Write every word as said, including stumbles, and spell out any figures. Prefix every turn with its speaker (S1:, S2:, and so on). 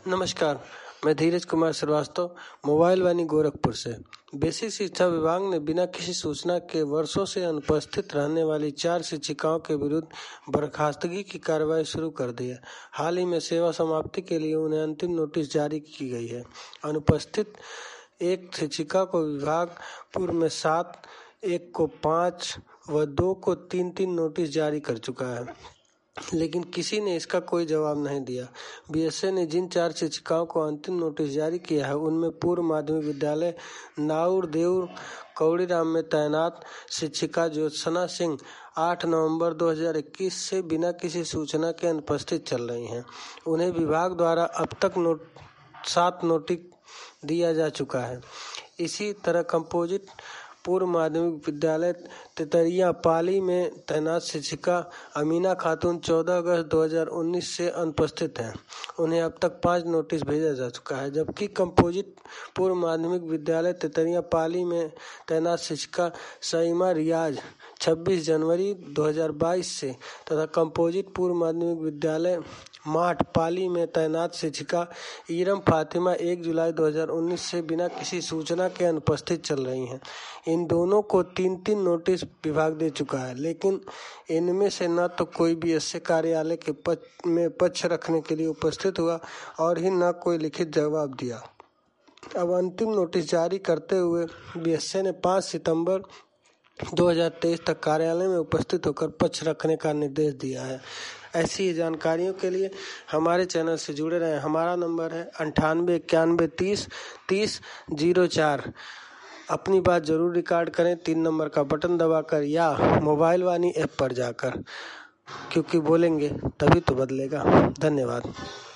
S1: नमस्कार, मैं धीरज कुमार श्रीवास्तव, मोबाइल वानी गोरखपुर से। बेसिक शिक्षा विभाग ने बिना किसी सूचना के वर्षों से अनुपस्थित रहने वाली चार शिक्षिकाओं के विरुद्ध बर्खास्तगी की कार्रवाई शुरू कर दी है। हाल ही में सेवा समाप्ति के लिए उन्हें अंतिम नोटिस जारी की गई है। अनुपस्थित एक शिक्षिका को विभाग पूर्व में सात, एक को पाँच व दो को तीन तीन नोटिस जारी कर चुका है, लेकिन किसी ने इसका कोई जवाब नहीं दिया। बीएसए ने जिन चार शिक्षिकाओं को अंतिम नोटिस जारी किया है, उनमें पूर्व माध्यमिक विद्यालय नाउर देउर कौड़ीराम में तैनात शिक्षिका ज्योत्सना सिंह आठ नवंबर दो हज़ार इक्कीस से बिना किसी सूचना के अनुपस्थित चल रही हैं। उन्हें विभाग द्वारा अब तक नोट सात नोटिस दिया जा चुका है। इसी तरह कंपोजिट पूर्व माध्यमिक विद्यालय तेतरिया पाली में तैनात शिक्षिका अमीना खातून चौदह अगस्त दो हज़ार उन्नीस से अनुपस्थित हैं। उन्हें अब तक पाँच नोटिस भेजा जा चुका है, जबकि कंपोजिट पूर्व माध्यमिक विद्यालय तेतरिया पाली में तैनात शिक्षिका सईमा रियाज छब्बीस जनवरी दो हज़ार बाईस से तथा कंपोजिट पूर्व माध्यमिक विद्यालय माठ पाली में तैनात शिक्षिका ईरम फातिमा एक जुलाई दो हज़ार उन्नीस से बिना किसी सूचना के अनुपस्थित चल रही हैं। इन दोनों को तीन तीन नोटिस विभाग दे चुका है, लेकिन इनमें से न तो कोई बीएसए कार्यालय के पक्ष में पक्ष रखने के लिए उपस्थित हुआ और ही न कोई लिखित जवाब दिया। अब अंतिम नोटिस जारी करते हुए बीएसए ने पाँच सितंबर दो हज़ार तेईस तक कार्यालय में उपस्थित होकर पक्ष रखने का निर्देश दिया है। ऐसी ही जानकारियों के लिए हमारे चैनल से जुड़े रहें। हमारा नंबर है अंठानवे इक्यानवे तीस तीस जीरो चार। अपनी बात जरूर रिकॉर्ड करें तीन नंबर का बटन दबाकर या मोबाइल वानी ऐप पर जाकर, क्योंकि बोलेंगे तभी तो बदलेगा। धन्यवाद।